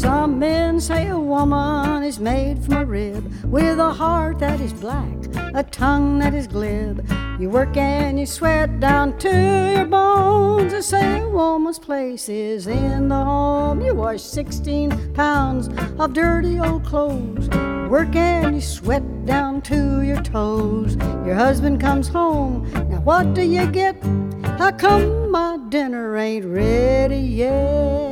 Some men say a woman is made from a rib, with a heart that is black, a tongue that is glib. You work and you sweat down to your bones. They say a woman's place is in the home. You wash 16 pounds of dirty old clothes. Work and you sweat down to your toes. Your husband comes home, now what do you get? How come my dinner ain't ready yet?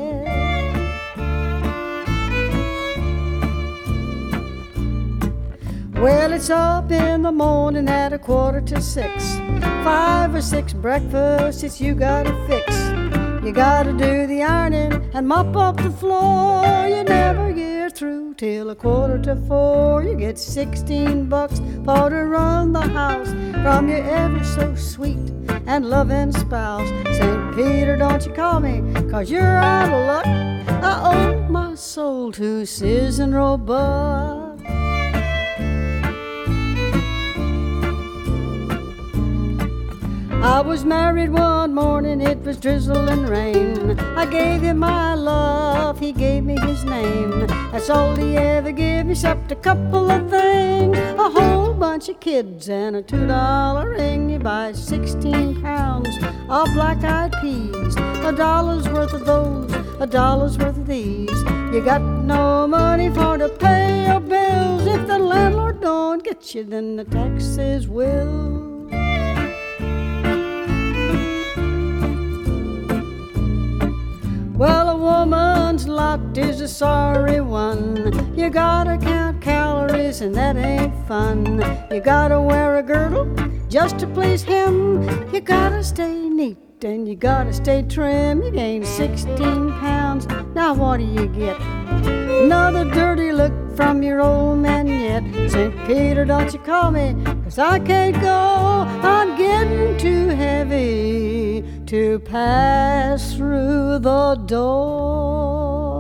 Well, it's up in the morning at 5:45. 5 or 6 breakfasts, it's you gotta fix. You gotta do the ironing and mop up the floor. You never get through till 4:45. You get $16 for to run the house from your ever so sweet and loving spouse. St. Peter, don't you call me, 'cause you're out of luck. I owe my soul to Sis and Roebuck. I was married one morning, it was drizzle and rain. I gave him my love, he gave me his name. That's all he ever gave me, except a couple of things. A whole bunch of kids and a $2 ring. You buy 16 pounds of black-eyed peas, $1 worth of those, $1 worth of these. You got no money for to pay your bills. If the landlord don't get you, then the taxes will. Well, a woman's lot is a sorry one. You gotta count calories and that ain't fun. You gotta wear a girdle just to please him. You gotta stay neat and you gotta stay trim. You gain 16 pounds, now what do you get? Another dirty look from your old man yet. St. Peter, don't you call me, 'cause I can't go. I'm getting too heavy to pass through the door.